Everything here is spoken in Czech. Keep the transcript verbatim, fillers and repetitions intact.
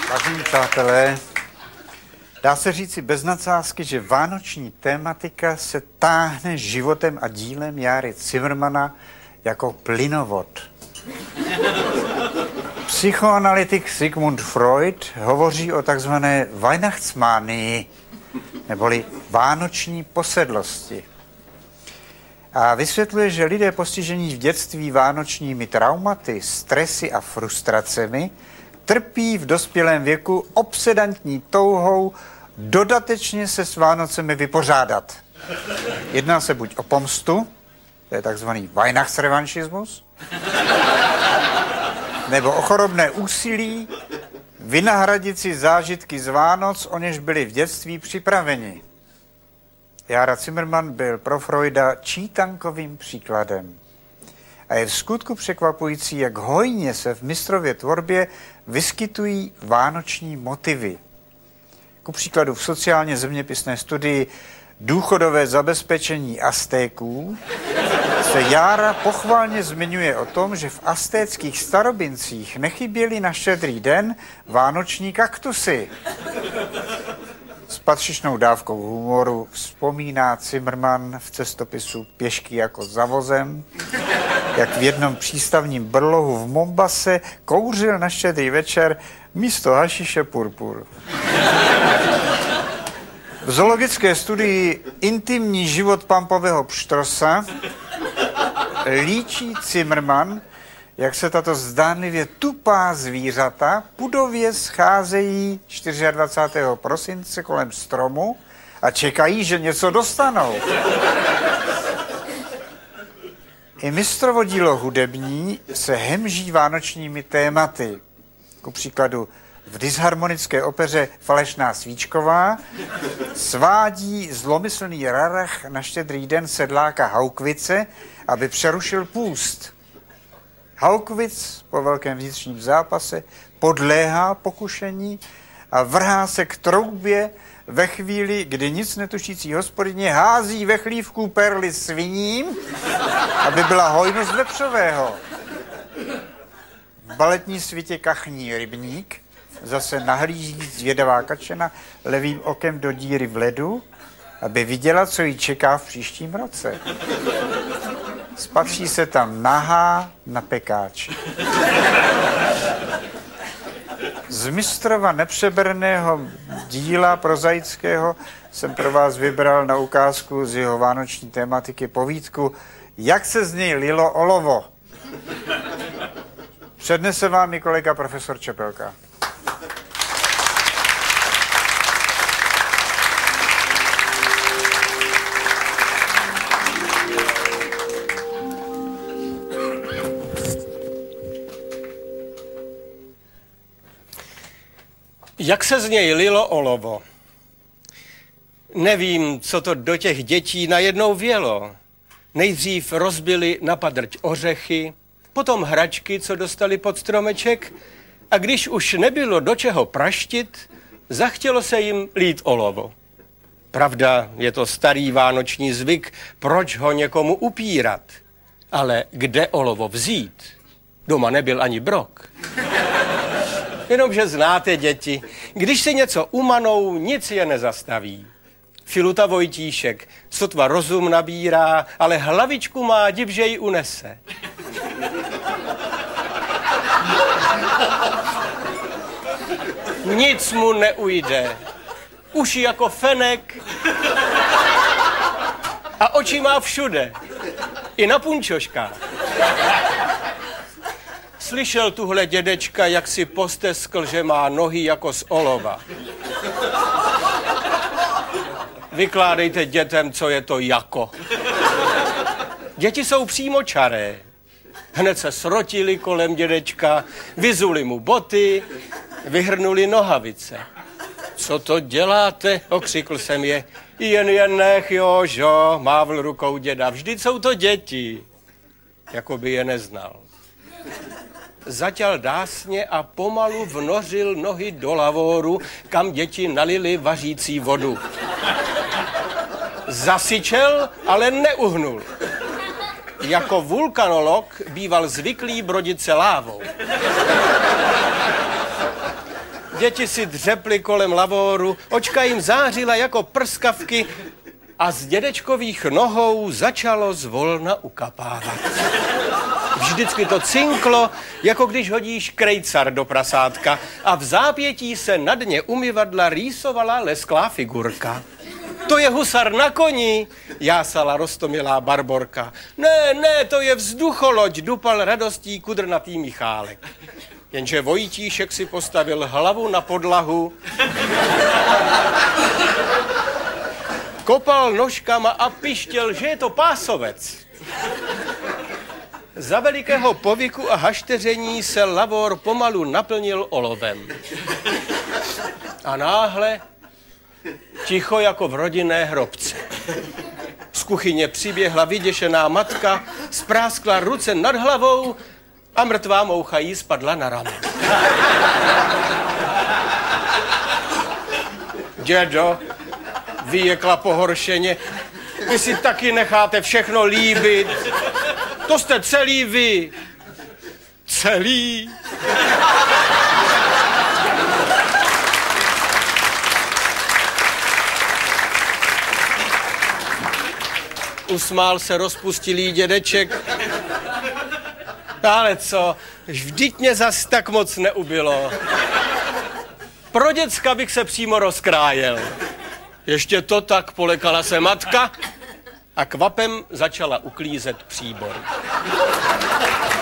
Vážení přátelé, dá se říci bez nadsázky, že vánoční tématika se táhne životem a dílem Járy Cimrmana jako plynovod. Psychoanalytik Sigmund Freud hovoří o takzvané Weihnachtsmanii, neboli vánoční posedlosti. A vysvětluje, že lidé postižení v dětství vánočními traumaty, stresy a frustracemi trpí v dospělém věku obsedantní touhou dodatečně se s Vánocemi vypořádat. Jedná se buď o pomstu, to je takzvaný Weihnachtsrevanšismus, nebo o chorobné úsilí vynahradit si zážitky z Vánoc, o něž byli v dětství připraveni. Jára Cimrman byl pro Freuda čítankovým příkladem. A je v skutku překvapující, jak hojně se v mistrově tvorbě vyskytují vánoční motivy. Ku příkladu v sociálně zeměpisné studii Důchodové zabezpečení Aztéků se Jára pochvalně zmiňuje o tom, že v aztéckých starobincích nechyběly na Štědrý den vánoční kaktusy. S patřičnou dávkou humoru vzpomíná Cimrman v cestopisu Pěšky jako za vozem, jak v jednom přístavním brlohu v Mombase kouřil na Štědrý večer místo hašiše purpur. V zoologické studii Intimní život pampového pštrosa líčí Cimrman, jak se tato zdánlivě tupá zvířata pudově scházejí dvacátého čtvrtého prosince kolem stromu a čekají, že něco dostanou. I mistrovo dílo hudební se hemží vánočními tématy. Ku příkladu v disharmonické opeře Falešná svíčková svádí zlomyslný rarach na Štědrý den sedláka Haukvice, aby přerušil půst. Haukvic po velkém vnitřním zápase podléhá pokušení a vrhá se k troubě ve chvíli, kdy nic netušící hospodyně hází ve chlívku perly sviním, aby byla hojnost vepřového. V baletní svitě Kachní rybník zase nahlíží zvědavá kačena levým okem do díry v ledu, aby viděla, co jí čeká v příštím roce. Spatří se tam nahá na pekáči. Z mistrova nepřeberného díla prozaického jsem pro vás vybral na ukázku z jeho vánoční tematiky povídku Jak se z něj lilo olovo. Přednese vám i kolega profesor Čepelka. Jak se z něj lilo olovo. Nevím, co to do těch dětí najednou vělo. Nejdřív rozbili na padrť ořechy, potom hračky, co dostali pod stromeček, a když už nebylo do čeho praštit, zachtělo se jim lít olovo. Pravda, je to starý vánoční zvyk, proč ho někomu upírat. Ale kde olovo vzít? Doma nebyl ani brok. Jenomže znáte děti, když si něco umanou, nic je nezastaví. Filuta Vojtíšek sotva rozum nabírá, ale hlavičku má, div, že ji unese. Nic mu neujde. Uši jako fenek a oči má všude. I na punčoškách. Slyšel tuhle dědečka, jak si posteskl, že má nohy jako z olova. Vykládejte dětem, co je to jako. Děti jsou přímočaré. Hned se srotili kolem dědečka, vyzuli mu boty, vyhrnuli nohavice. Co to děláte? Okřikl jsem je. Jen jen nech, Jožo, mávl rukou děda. Vždyť jsou to děti. Jako by je neznal. Zaťal dásně a pomalu vnořil nohy do lavoru, kam děti nalili vařící vodu. Zasyčel, ale neuhnul. Jako vulkanolog býval zvyklý brodit se lávou. Děti si dřeply kolem lavoru, očka jim zářila jako prskavky a z dědečkových nohou začalo zvolna ukapávat. Vždycky to cinklo, jako když hodíš krejcar do prasátka a v zápětí se na dně umyvadla rýsovala lesklá figurka. To je husar na koni, jásala roztomilá Barborka. Ne, ne, to je vzducholoď, dupal radostí kudrnatý Michálek. Jenže Vojtíšek si postavil hlavu na podlahu, kopal nožkama a pištěl, že je to pásovec. Za velikého povyku a hašteření se lavor pomalu naplnil olovem. A náhle ticho jako v rodinné hrobce. Z kuchyně přiběhla vyděšená matka, spráskla ruce nad hlavou a mrtvá moucha jí spadla na ranu. Dědo, vyjekla pohoršeně, vy si taky necháte všechno líbit. To jste celý vy. Celý. Usmál se rozpustilý dědeček. Ale co, vždyť mě zas tak moc neubylo. Pro děcka bych se přímo rozkrájel. Ještě to tak, polekala se matka a kvapem začala uklízet příbor.